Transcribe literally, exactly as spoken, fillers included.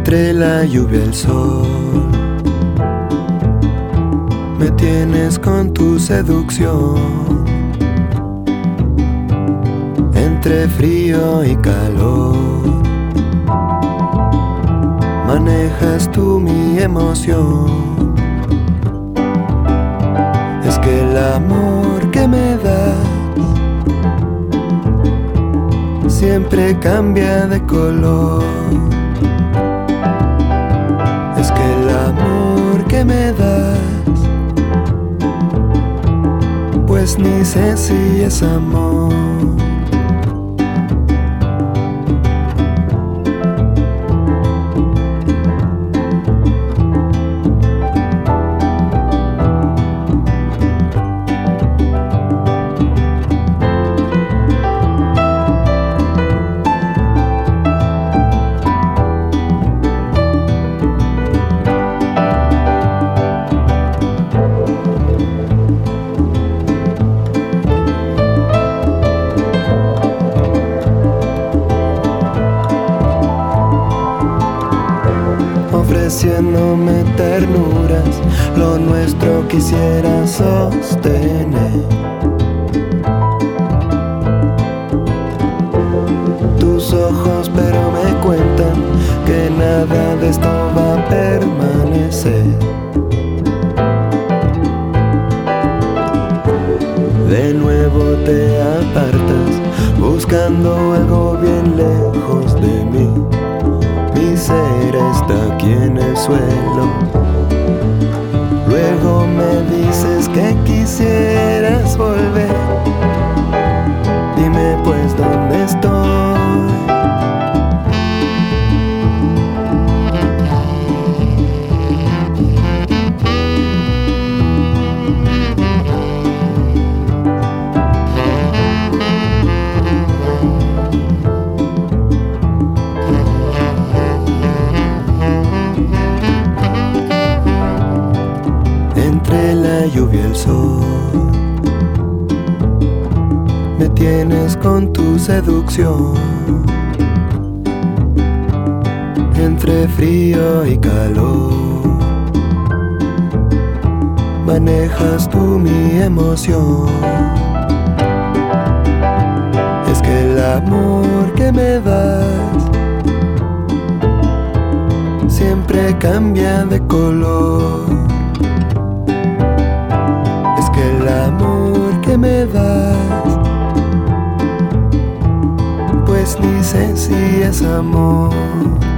Entre la lluvia y el sol, me tienes con tu seducción. Entre frío y calor, manejas tú mi emoción. Es que el amor que me das siempre cambia de color. Es que el amor que me das, pues ni sé si es amor. Ofreciéndome ternuras, lo nuestro quisiera sostener. Tus ojos pero me cuentan que nada de esto va a permanecer. De nuevo te apartas, buscando algo bien lejos de mí. Mi ser está aquí en el suelo. Luego me dices que quisieras volver. Dime pues dónde estoy. Entre la lluvia y el sol, me tienes con tu seducción. Entre frío y calor, manejas tú mi emoción. Es que el amor que me das siempre cambia de color. El amor que me das, pues ni sé si es amor.